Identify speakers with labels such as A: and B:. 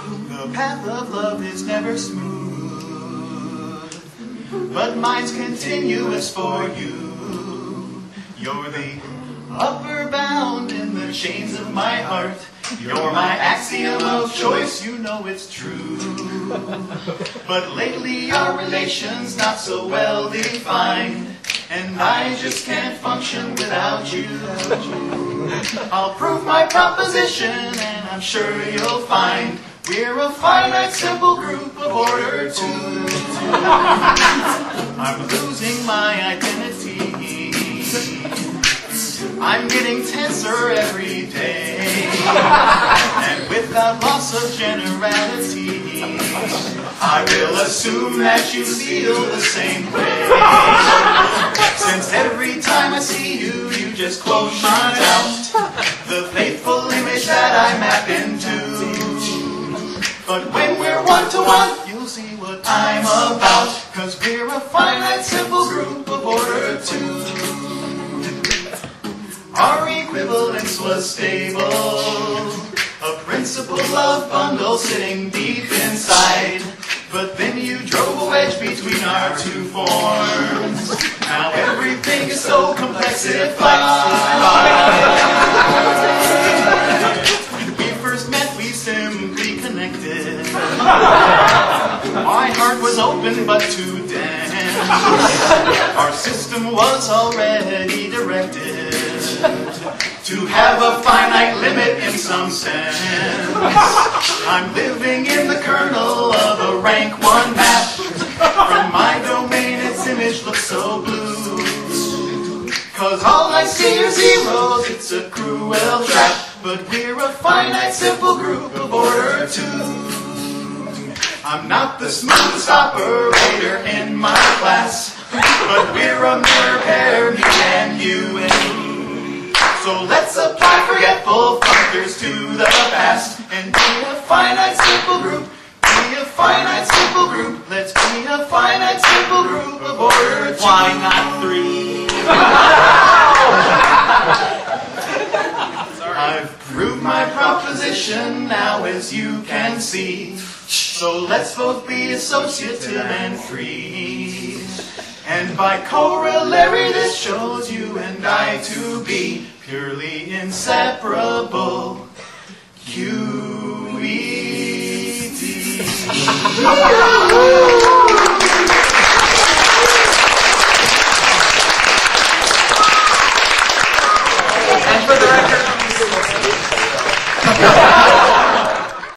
A: The path of love is never smooth, but mine's continuous for you. You're the upper bound in the chains of my heart. You're my axiom of choice, you know it's true. But lately our relation's not so well defined, and I just can't function without you. I'll prove my proposition, and I'm sure you'll find we're a finite, simple group of order 2. I'm losing my identity. I'm getting tenser every day, and without loss of generality, I will assume that you feel the same way. Since every time I see you, you just quote my doubt, the faithful image that I map into. But when we're one-to-one, you'll see what I'm about, 'cause we're a finite, simple group of order 2. Our equivalence was stable, a principle of bundle sitting deep inside. But then you drove a wedge between our 2 forms. Now everything is so complexified. When we first met, we simply connected. My heart was open but too dense. Our system was already directed to have a finite limit in some sense. I'm living in the kernel of a rank 1 map. From my domain, its image looks so blue. 'Cause all I see are zeros, it's a cruel trap. But we're a finite, simple group of order 2. I'm not the smoothest operator in my class, but we're a mirror pair, me and you and me. So let's apply forgetful functors to the past and be a finite, simple group. Be a finite, simple group. Let's be a finite, simple group of order 2.
B: Why not 3?
A: I've proved my proposition now, as you can see. So let's both be associative and free. And by corollary, this shows you and I to be purely inseparable. Q.